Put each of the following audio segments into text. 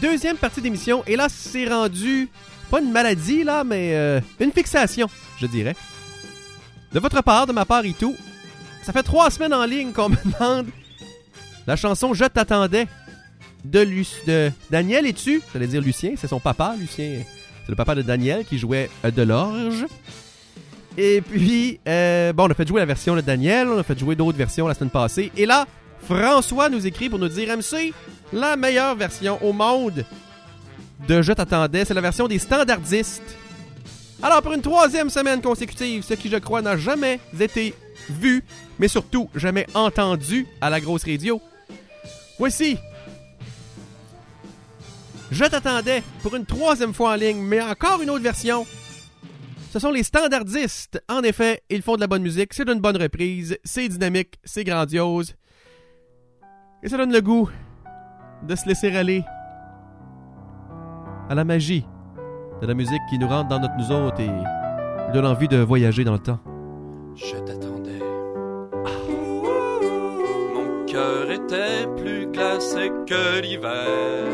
deuxième partie d'émission. Et là, c'est rendu, pas une maladie, là, mais une fixation, je dirais. De votre part, de ma part et tout, ça fait 3 semaines en ligne qu'on me demande la chanson « Je t'attendais » de Daniel Es-tu? J'allais dire Lucien, c'est son papa, Lucien. C'est le papa de Daniel qui jouait de l'orge. Et puis, on a fait jouer la version de Daniel, on a fait jouer d'autres versions la semaine passée. Et là, François nous écrit pour nous dire « MC, la meilleure version au monde de Je t'attendais, c'est la version des standardistes. » Alors, pour une 3e semaine consécutive, ce qui, je crois, n'a jamais été vu, mais surtout jamais entendu à la grosse radio, voici Je t'attendais pour une 3e fois en ligne, mais encore une autre version. Ce sont les standardistes. En effet, ils font de la bonne musique, c'est une bonne reprise, c'est dynamique, c'est grandiose. Et ça donne le goût de se laisser aller à la magie de la musique qui nous rentre dans nous autres et donne envie de voyager dans le temps. Je t'attendais. Mon cœur était plus glacé que l'hiver.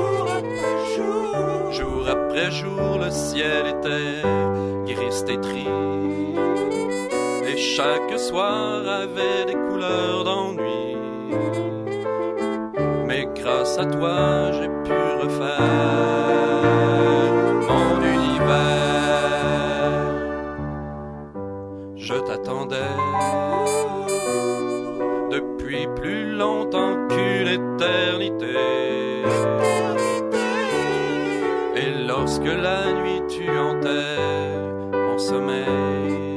Jour après jour, le ciel était gris tétri. Et chaque soir avait des couleurs d'ennui. Mais grâce à toi, j'ai pu refaire mon univers. Je t'attendais depuis plus longtemps qu'une éternité. Et lorsque la nuit tu hantais mon sommeil,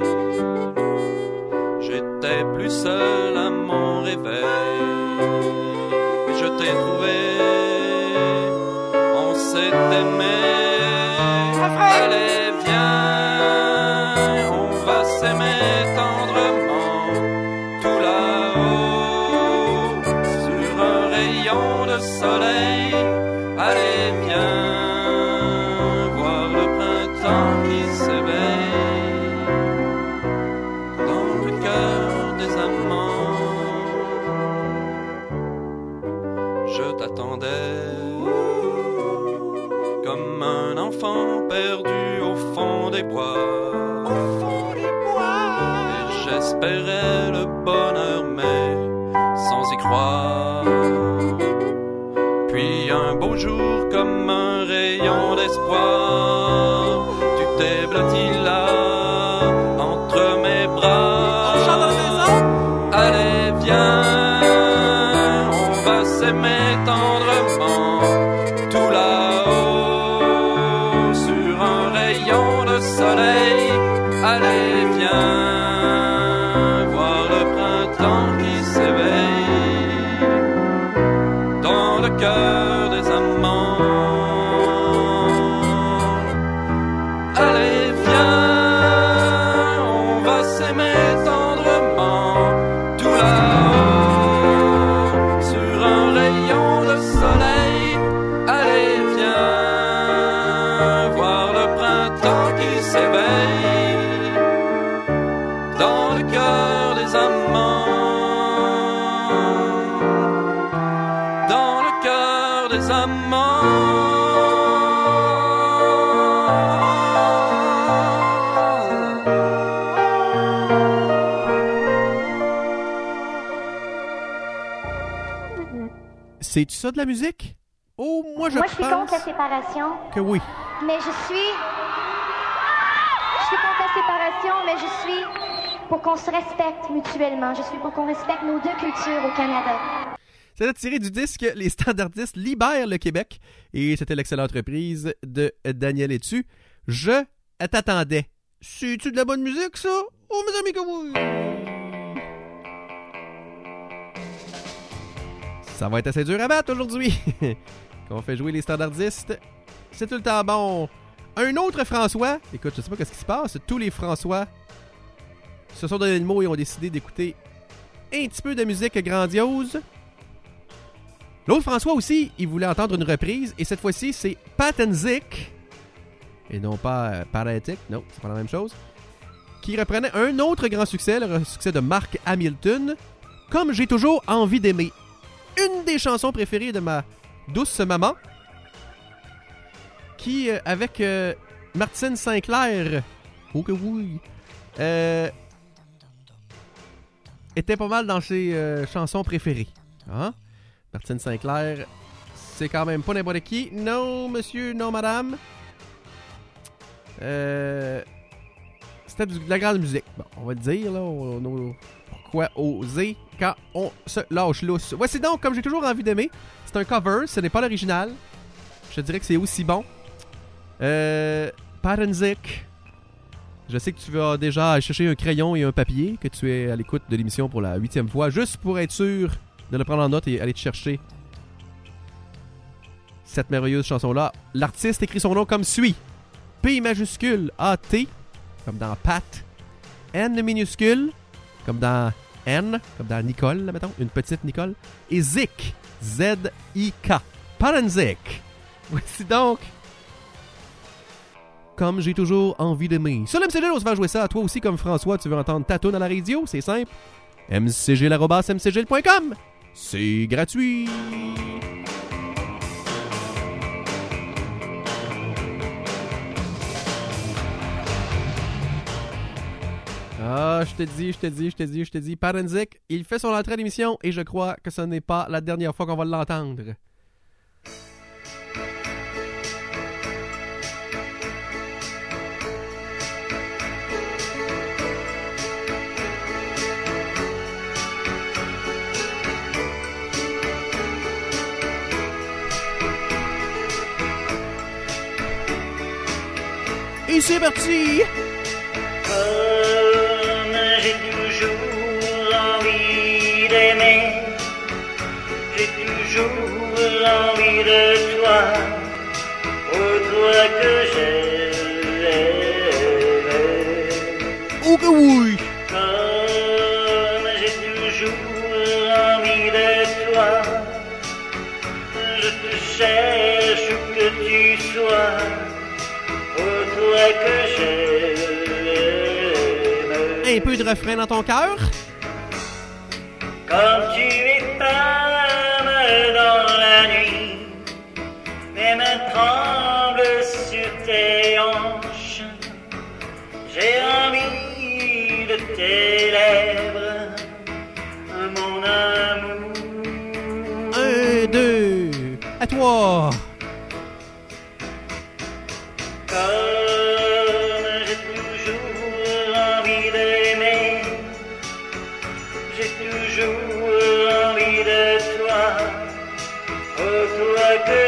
j'étais plus seul à mon réveil. Je t'ai trouvé, on s'est aimé. Allez, viens, on va s'aimer tendrement, tout là-haut, sur un rayon de soleil. Allez, viens, voir le printemps qui s'éveille dans le cœur des amants. Je t'attendais comme un enfant perdu au fond des bois. Et j'espérais le bonheur, mais sans y croire. Puis un beau jour, comme un rayon d'espoir, tu t'es blotti là, entre mes bras. Allez, viens, on va s'aimer tendrement, tout là-haut, sur un rayon de soleil. Allez, viens, voir le printemps qui s'éveille dans le cœur des amants. Allez, viens, on va s'aimer tendrement, tout là-haut, sur un rayon de soleil. Allez, viens, voir le printemps qui s'éveille dans le cœur des amants, dans le cœur des amants. C'est-tu ça de la musique? Oh, moi je suis contre la séparation, que oui. mais je suis contre la séparation, mais je suis pour qu'on se respecte mutuellement. Je suis pour qu'on respecte nos deux cultures au Canada. C'est tiré du disque Les Standardistes libèrent le Québec. Et c'était l'excellente reprise de Daniel Es-tu. Je t'attendais. C'est-tu de la bonne musique, ça? Oh, mes amis, que oui! Ça va être assez dur à battre aujourd'hui. Quand on fait jouer les standardistes, c'est tout le temps bon. Un autre François, écoute, je sais pas ce qui se passe, tous les François se sont donné le mot et ont décidé d'écouter un petit peu de musique grandiose. L'autre François aussi, il voulait entendre une reprise, et cette fois-ci, c'est Pat and Zik, et non pas Paratic, non, c'est pas la même chose, qui reprenait un autre grand succès, le succès de Mark Hamilton, Comme j'ai toujours envie d'aimer. Une des chansons préférées de ma douce maman. qui, avec Martine Sinclair, oh que oui, était pas mal dans ses chansons préférées. Hein? Martine Sinclair, c'est quand même pas n'importe qui. Non, monsieur, non, madame. C'était de la grande musique. Bon, on va le dire, là. Pourquoi oser quand on se lâche lousse? Voici donc, comme j'ai toujours envie d'aimer. C'est un cover, ce n'est pas l'original. Je te dirais que c'est aussi bon. Parenzik. Je sais que tu vas déjà aller chercher un crayon et un papier, que tu es à l'écoute de l'émission pour la 8e fois, juste pour être sûr de le prendre en note et aller te chercher cette merveilleuse chanson-là. L'artiste écrit son nom comme suit. P majuscule A-T, comme dans Pat. N minuscule, comme dans N, comme dans Nicole, là, mettons, une petite Nicole. Et Zik, Z-I-K. Parenzik. Voici donc Comme j'ai toujours envie d'aimer. Sur l'MCG, on se va jouer ça à toi aussi, comme François, tu veux entendre ta toune à la radio, c'est simple. mcgl@mcgl.com. C'est gratuit. Ah, je te dis. Parenzik, il fait son entrée à l'émission et je crois que ce n'est pas la dernière fois qu'on va l'entendre. Et c'est parti! Comme j'ai toujours envie d'aimer, j'ai toujours envie de toi, oh toi que j'aime. Oh que oui! Comme j'ai toujours envie de toi, je te cherche où que tu sois, oh toi que j'aime. Un peu de refrain dans ton cœur. Comme tu es femme dans la nuit, mes mains tremblent sur tes hanches. J'ai envie de tes lèvres, mon amour. 1, 2, à toi. Comme j'ai toujours envie d'aimer, j'ai toujours envie de toi, oh toi que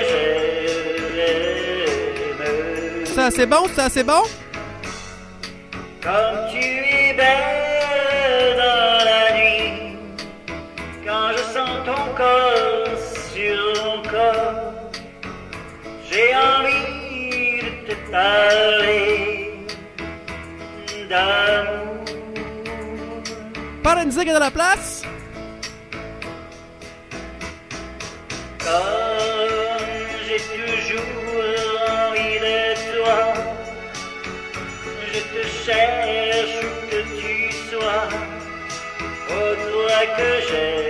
j'aime. Ça c'est bon, ça c'est bon. Comme tu es belle dans la nuit, quand je sens ton corps sur mon corps, j'ai envie de te parler d'amour. Parenzik est dans la place. Comme j'ai toujours envie de toi, je te cherche où que tu sois, oh toi que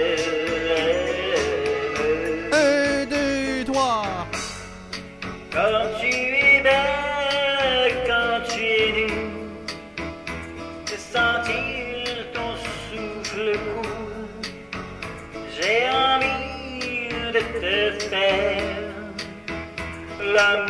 j'aime. 1, 2, 3. Quand tu es belle, quand tu es nue, de sentir ton souffle court, j'ai envie de te faire l'amour.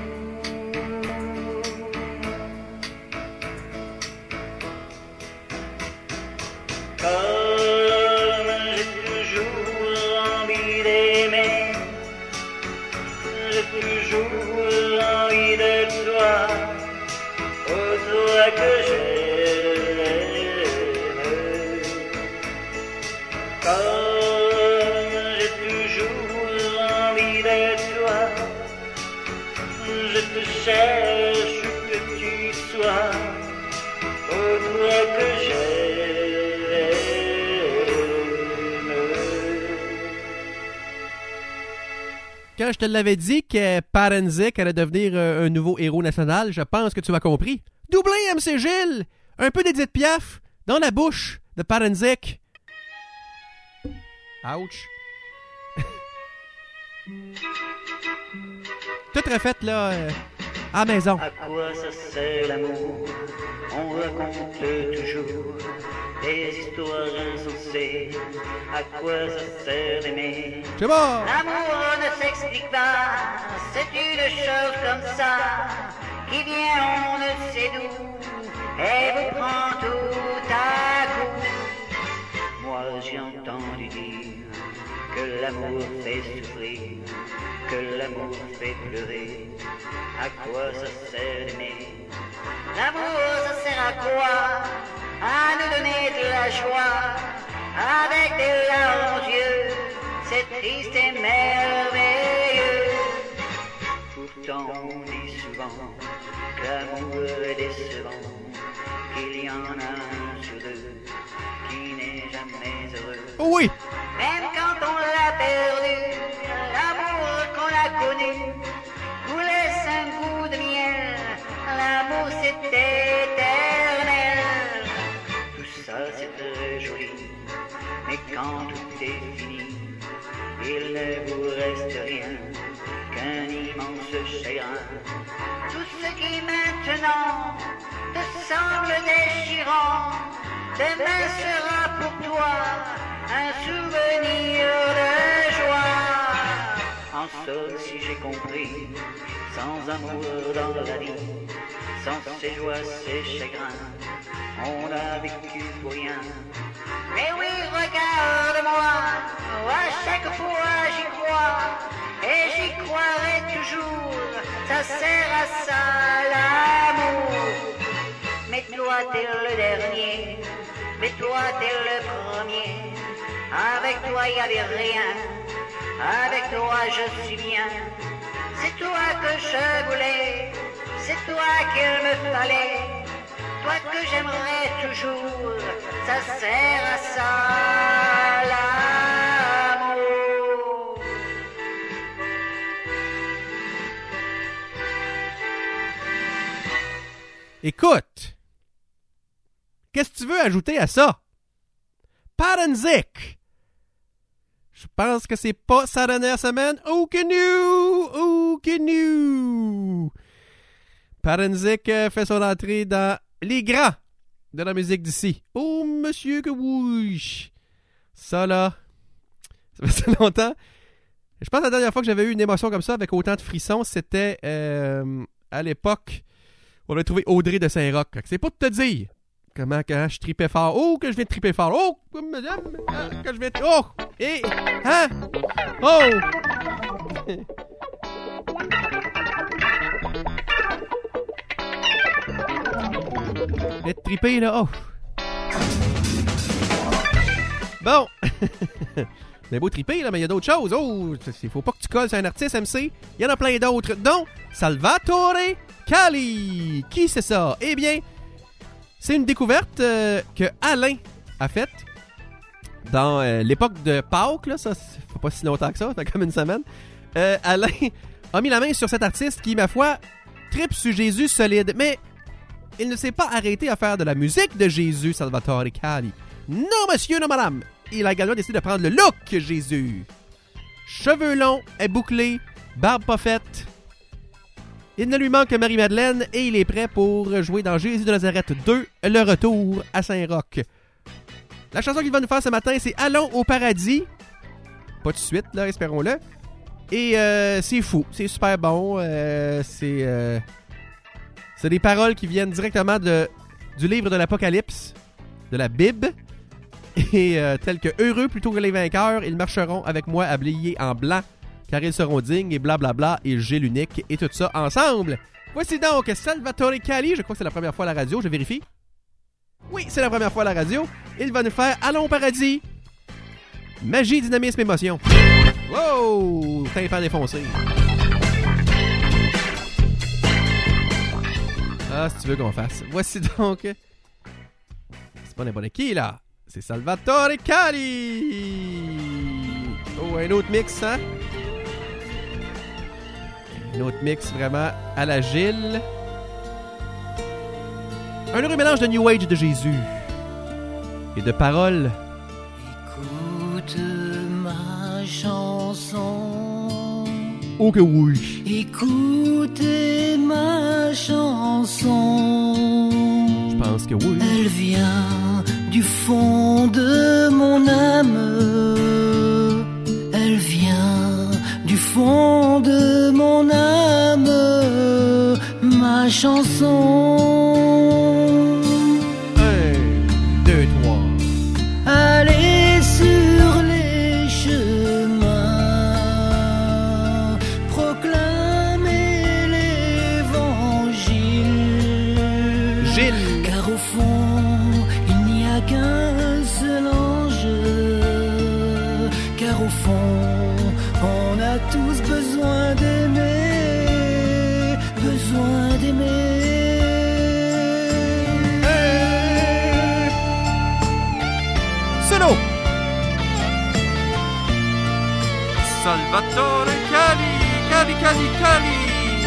Comme j'ai toujours envie d'aimer, j'ai toujours envie de toi, oh toi que j'aime. Comme j'ai toujours envie de toi, je te cherche où que tu sois, oh toi que j'aime. Quand je te l'avais dit que Parenzik allait devenir un nouveau héros national, je pense que tu m'as compris. Doublé MC Gilles! Un peu d'Edith Piaf dans la bouche de Parenzik. Ouch! Tout toute refaite, là, à la maison. À quoi ça sert l'amour? On raconte toujours des histoires insensées. À quoi ça sert d'aimer? Je sais pas. L'amour ne s'explique pas, c'est une chose comme ça, qui vient on ne sait d'où, et vous prend tout à coup. Moi j'ai entendu dire que l'amour fait souffrir, que l'amour fait pleurer. À quoi ça sert d'aimer? L'amour ça sert à quoi? À nous donner de la joie, avec des larmes aux yeux, c'est triste et merveilleux. Pourtant on dit souvent que l'amour est décevant, qu'il y en a un sur deux qui n'est jamais heureux. Oh oui! Même quand on l'a perdu, l'amour qu'on a connu nous laisse un goût de miel, l'amour c'est éternel. Tout ça c'est très joli, mais quand tout est fini, il ne vous reste rien qu'un immense chagrin. Tout ce qui maintenant te semble déchirant, demain sera pour toi un souvenir de joie. En somme, si j'ai compris, sans amour dans la vie, sans ses joies, ses chagrins, on a vécu pour rien. Mais oui, regarde-moi, à chaque fois j'y crois, et j'y croirai toujours, ça sert à ça l'amour. Mais toi t'es le dernier, mais toi t'es le premier, avec toi y avait rien, avec toi je suis bien. C'est toi que je voulais, c'est toi qu'il me fallait, toi que j'aimerais toujours, ça sert à ça l'amour. Écoute, qu'est-ce que tu veux ajouter à ça? Parenzik! Je pense que c'est pas sa dernière semaine. Oh que nous! Oh que nous! Parenzik fait son entrée dans les grands de la musique d'ici. Oh, monsieur que oui! Ça, là, ça fait longtemps. Je pense que la dernière fois que j'avais eu une émotion comme ça, avec autant de frissons, c'était à l'époque où on a trouvé Audrey de Saint-Roch. C'est pas de te dire comment quand je tripais fort. Oh, que je viens de triper fort. Oh, madame, que je viens de... Oh! Et... Hein? Oh! Être trippé, là. Oh! Bon! C'est beau triper, là, mais il y a d'autres choses. Oh! Il faut pas que tu colles sur un artiste, MC. Il y en a plein d'autres, dont Salvatore Cali. Qui c'est ça? Eh bien, c'est une découverte que Alain a faite dans l'époque de Pâques, là. Ça fait pas si longtemps que ça fait comme une semaine. Alain a mis la main sur cet artiste qui, ma foi, tripe sur Jésus solide, mais il ne s'est pas arrêté à faire de la musique de Jésus, Salvatore Cali. Non, monsieur, non, madame. Il a également décidé de prendre le look Jésus. Cheveux longs et bouclés, barbe pas faite. Il ne lui manque que Marie-Madeleine et il est prêt pour jouer dans Jésus de Nazareth 2, le retour à Saint-Roch. La chanson qu'il va nous faire ce matin, c'est Allons au paradis. Pas de suite, là, espérons-le. Et c'est fou, c'est super bon. C'est des paroles qui viennent directement du livre de l'Apocalypse, de la Bible. Et tels que heureux plutôt que les vainqueurs, ils marcheront avec moi habillés en blanc, car ils seront dignes et blablabla, et j'ai l'unique, et tout ça ensemble. Voici donc Salvatore Cali, je crois que c'est la première fois à la radio, je vérifie. Oui, c'est la première fois à la radio. Il va nous faire Allons au paradis. Magie, dynamisme, émotion. Wow! Tympan défoncé. Ah, si tu veux qu'on fasse. Voici donc... C'est pas n'importe qui, là. C'est Salvatore Cali. Oh, un autre mix, hein? Un autre mix vraiment à la Gilles. Un heureux mélange de New Age et de Jésus. Et de paroles. Écoute ma chanson. Oh que oui. Écoutez ma chanson. Je pense que oui. Elle vient du fond de mon âme. Elle vient du fond de mon âme. Ma chanson. 1, 2, 3. Allez sur les chemins, proclamez l'évangile. Gilles. Car au fond, il n'y a qu'un seul ange. Car au fond, on a tous besoin d'aimer, besoin d'aimer. Solo. Salvatore Cali, Cali, Cali, Cali.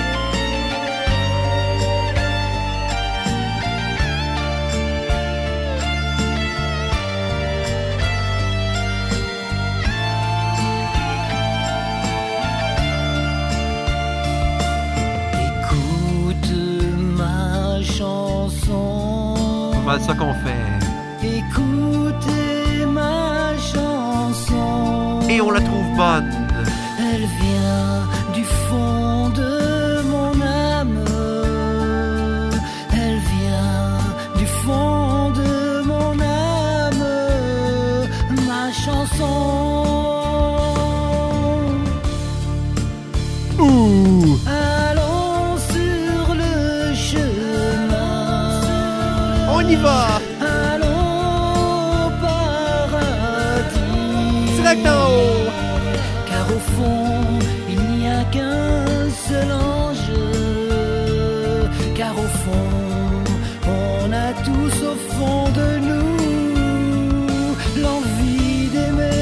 Écoute ma chanson. C'est mal ça qu'on fait. Écoutez ma chanson. Et on la trouve bonne. Elle vient du fond de mon âme. Elle vient du fond de mon âme. Ma chanson. Ouh. Allons sur le chemin. On y va. Allons au paradis. Direct en haut. Car au fond, il n'y a qu'un seul ange. Car au fond, on a tous au fond de nous l'envie d'aimer.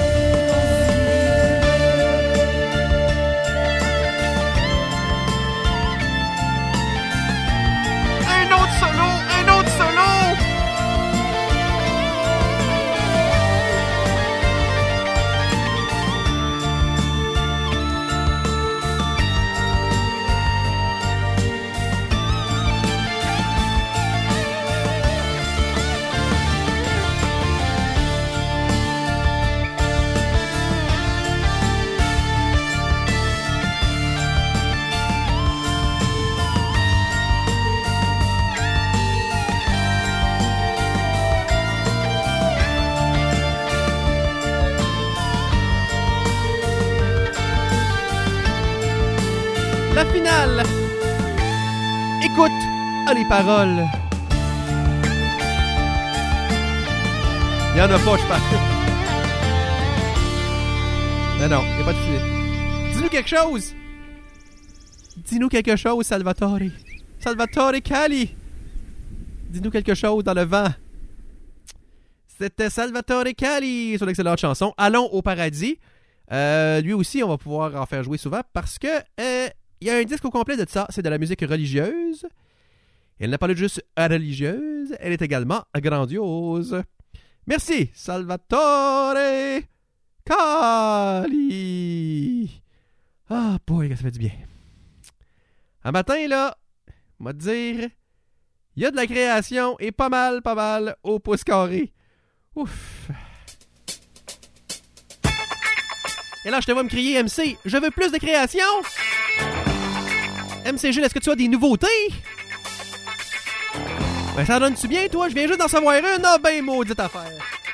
Un autre solo, un autre solo. La finale. Écoute les paroles. Il y en a pas, je pense. Non, il n'y a pas de filet. Dis-nous quelque chose. Dis-nous quelque chose, Salvatore. Salvatore Cali. Dis-nous quelque chose dans le vent. C'était Salvatore Cali sur l'excellente chanson Allons au paradis. Lui aussi, on va pouvoir en faire jouer souvent parce que il y a un disque au complet de ça. C'est de la musique religieuse. Elle n'a pas juste religieuse, elle est également grandiose. Merci, Salvatore Cali. Ah, boy, ça fait du bien. Un matin, là, on va te dire, il y a de la création et pas mal au pouce carré. Ouf. Et là, je te vois me crier, MC, je veux plus de création. MC Gilles, est-ce que tu as des nouveautés? Ben, ça donne-tu bien, toi? Je viens juste d'en savoir un. Ah, ben, maudite affaire.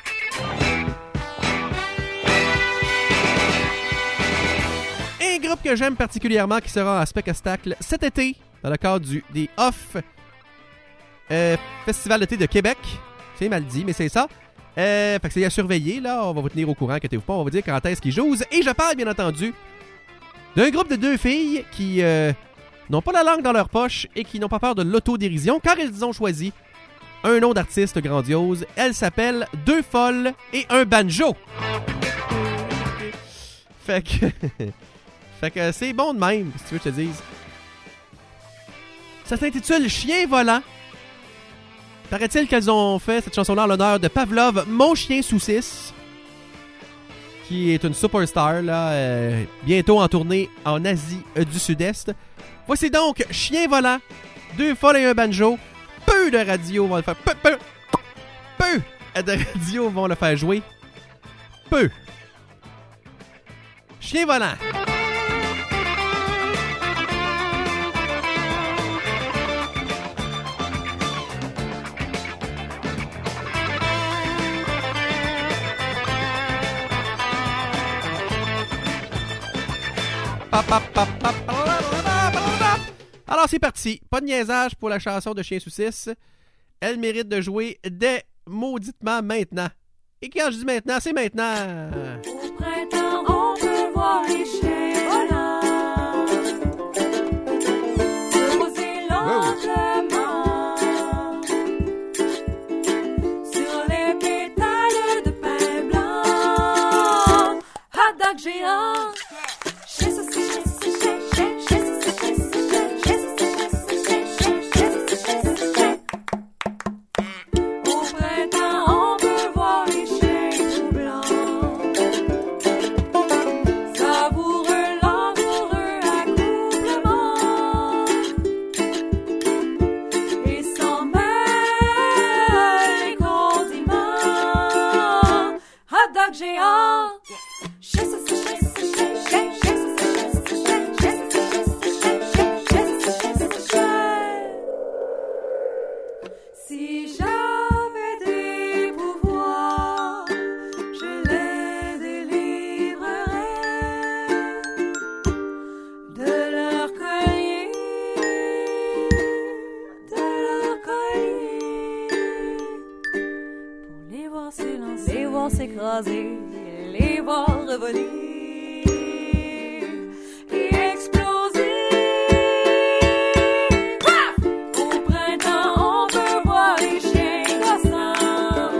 Un groupe que j'aime particulièrement qui sera en spectacle cet été dans le cadre des Off Festival d'été de Québec. C'est mal dit, mais c'est ça. Fait que c'est à surveiller, là. On va vous tenir au courant, inquiétez-vous pas. On va vous dire quand est-ce qu'ils jouent. Et je parle, bien entendu, d'un groupe de 2 filles qui n'ont pas la langue dans leur poche et qui n'ont pas peur de l'autodérision car elles ont choisi un nom d'artiste grandiose. Elles s'appellent 2 folles et un banjo. Fait que c'est bon de même, si tu veux que je te dise. Ça s'intitule Chien volant. Paraît-il qu'elles ont fait cette chanson-là en l'honneur de Pavlov, mon chien sous 6. qui est une superstar, là, bientôt en tournée en Asie du Sud-Est. Voici donc Chien volant, 2 folles et un banjo. Peu de radios vont le faire. Peu de radios vont le faire jouer. Peu. Chien volant. Alors c'est parti, pas de niaisage pour la chanson de Chien sous 6. Elle mérite de jouer dès mauditement maintenant. Et quand je dis maintenant, c'est maintenant. Au printemps, on peut voir les chiens volants se poser lentement sur les pétales de pain blanc. Hot dog géant. Si j'avais des pouvoirs, je les délivrerais de leur collier, pour les voir s'élancer, les voir s'écraser, les voir revoler et exploser. Au printemps, on peut voir les chiens gossants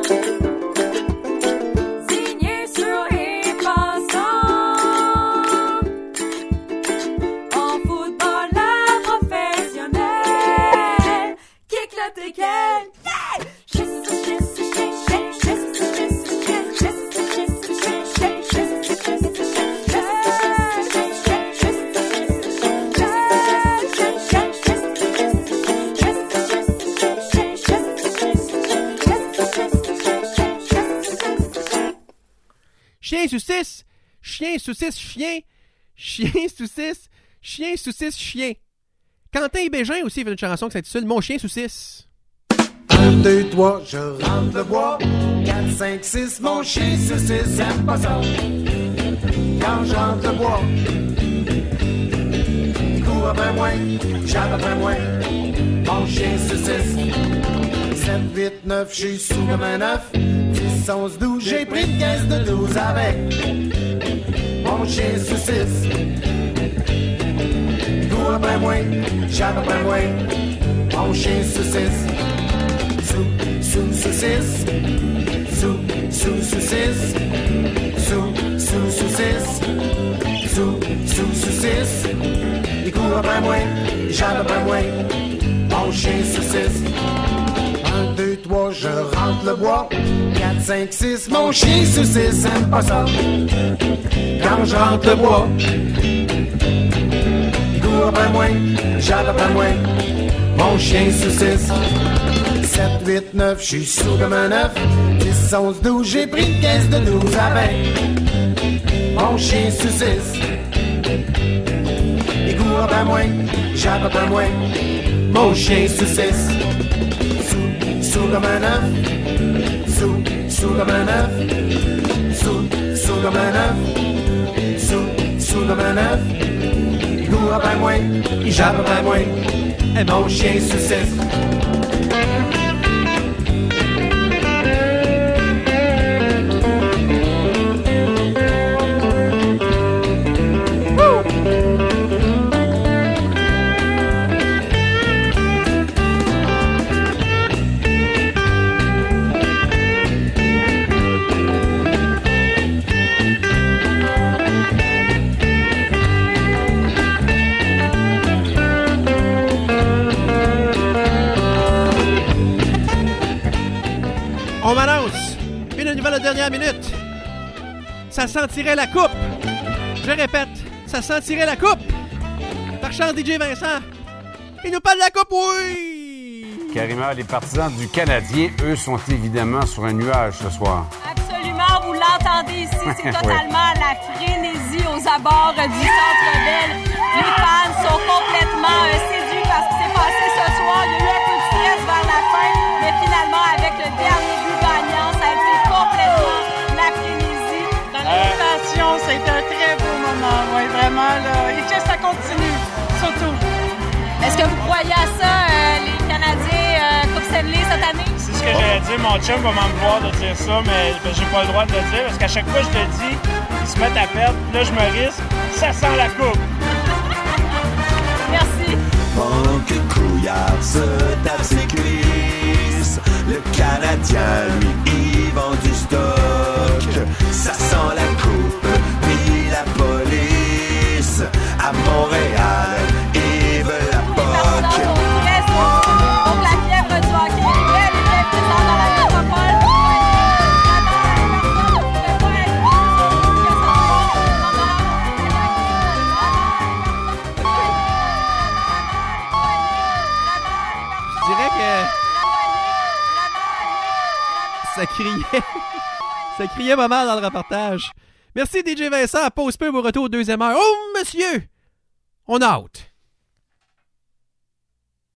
signer sur les passants. En football, la professionnelle qui éclate et qu'elle Chien sous 6, chien sous 6, chien, chien sous 6, chien sous 6, chien. Quentin Bégin aussi fait une chanson qui s'intitule Mon chien sous 6. 1, 2, 3, je rentre le bois. 4, 5, 6, mon chien sous 6, j'aime pas ça. Quand je rentre le bois, il court après moi, j'aime après moi. Mon chien sous 6. 7, 8, 9, je suis sous comme un œuf. 10, 11, 12, j'ai pris une caisse de 12 avec mon chien sous 6. Il court après moi, j'aime après moi. Mon chien sous 6. Sous 6. Sous 6. Sous 6. Sous 6. Il court après moi, j'aime après moi. Mon chien sous 6. 1, 2, 3, je rentre le bois. 4, 5, 6, mon chien sous 6, aime pas ça. Quand je rentre le bois, il court après moi, j'aime après moi. Mon chien sous 6. 7, 8, 9, je suis sous comme un œuf. 10, 11, 12, j'ai pris une caisse de 12 avec mon chien sous 6. Il court après moi, j'aime après moi. Mon chien sous 6. Sous comme un œuf, sous comme un œuf, sous comme un œuf, sous comme un œuf. Il court après moi, il jappe après moi, et mon chien sous 6. On m'annonce une nouvelle de dernière minute. ça sentirait la coupe. Je répète, ça sentirait la coupe. Par chance, DJ Vincent. Il nous parle de la coupe, oui! Carrément, les partisans du Canadien, eux, sont évidemment sur un nuage ce soir. Absolument, vous l'entendez ici, c'est totalement la frénésie aux abords du Centre Bell. Les fans sont complètement séduits par ce qui s'est passé ce soir. Il y a eu un peu de stress vers la fin, mais finalement, avec le dernier but gagnant, ça a été complètement la frénésie. Dans l'animation, c'était un très beau moment, oui, vraiment, là. Et que ça continue, surtout. Est-ce que vous croyez à ça, les Canadiens Coupe Stanley cette année? C'est ce que j'allais dire. Mon chum va m'en vouloir de dire ça, mais j'ai pas le droit de le dire parce qu'à chaque fois que je le dis, ils se mettent à perdre. Puis là, je me risque. Ça sent la coupe. Merci. Pendant que Couillard se tape ses cuisses, le Canadien, lui, il vend du stock. Ça sent la coupe, puis la police. À Montréal, ils veulent la POC. Donc la fièvre du hockey est belle et bien présente dans la métropole. Je dirais que ça criait. Ça criait pas mal dans le reportage. Merci DJ Vincent. Pause peu au retour deuxième heure. Oh, monsieur! On a out.